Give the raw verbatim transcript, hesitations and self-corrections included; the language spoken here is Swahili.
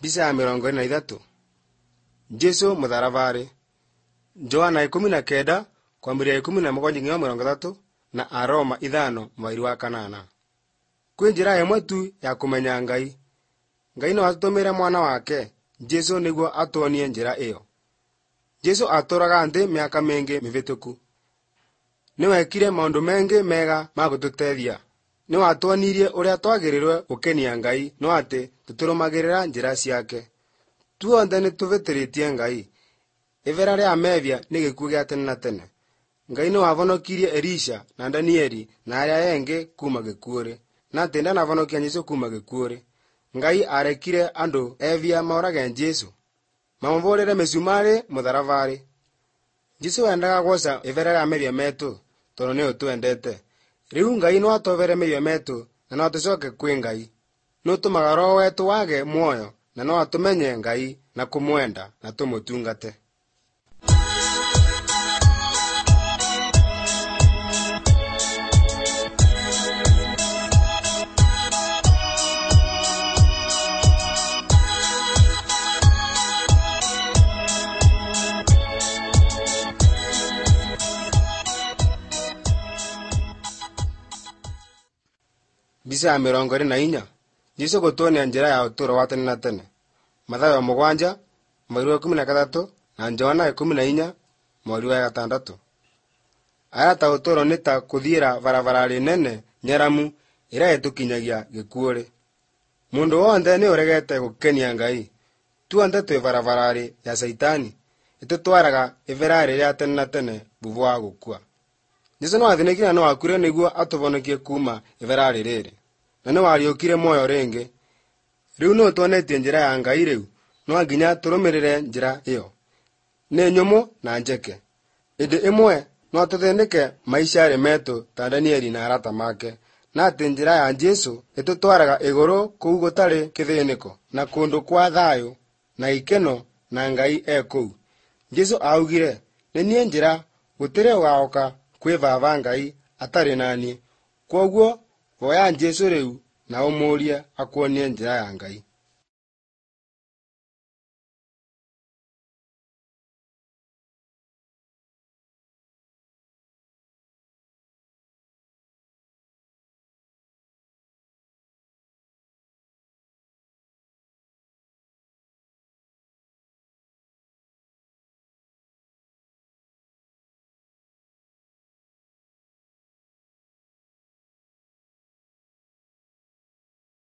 Bisa ya mirongo ine na ithatu. Jesu mutharabari. Joana ikumi na kenda kwambiria ikumi na mugwanja nginya mirongo ithatu na Aroma ithano mweri wa kanana. Kwi njira imwe tu ya kumenya Ngai. Ngai no atutumire mwana wake Jesu niguo atuonie njira iyo. Jesu aturaga nthi miaka mingi mivituku. Niwekire maundu mengi mega ma gututethia. Niwatuonirie uria twagirirwe gukenia Ngai, no ati tuturumagirira njira ciake. Tuothe nituvitiritie Ngai. Ivera ria mevia ni gikuo gia tene na tene. Ngai ni wavonokirie Elisha na Danieli na aria engi kuma gikuuri, na ati ndanavonokia Jesu kuma gikuuri. Ngai arekire andu evia maurage Jesu, mamuvurire misumari mutharabari. Jesu wendaga gwoca ivera ria mevia metu tondu ni utwendete. Riu Ngai no atovere mevia metu na no atucoke kwi Ngai. No tumaga roho wetu wage muoyo na no atumenye Ngai na kumwenda na tumutungate. Bisa ya mirongo ine na inya. Jesu gutuonia njira ya uturo wa tene na tene. Mathayo mugwanja mweri wa ikumi na gathatu na Joana ikumi na inya mweri wa gatandatu. Aya ta uturo ni ta kuthiira barabarari nene nyaramu ira itukinyagia gikuuri. Mundu wothe ni uregete gukenia Ngai. Tuothe twi barabarari ya Saitani itutwaraga ivera ria tene na tene buvu wa gukua. Jesu no athinikire no akure niguo atuvonokie kuma ivera riri. Na no wariukire moyo ringi. Riu no tuonetie njira ya Ngai riu, no nginya turumirire njira iyo. Ni nyumu na njeke. Indi imwe no tuthinike maisha ri metu ta Danieli na arata make. Na ati njira ya Jesu itutwaraga iguru kuu gutari kithiniko na kundu kwa thayo na ikeno na Ngai e kuu. Jesu augire, ni nie njira gutire ugaoka kwi baba Ngai atari nani. Kwoguo voya Jesu riu na umurie akuonie njira ya Ngai.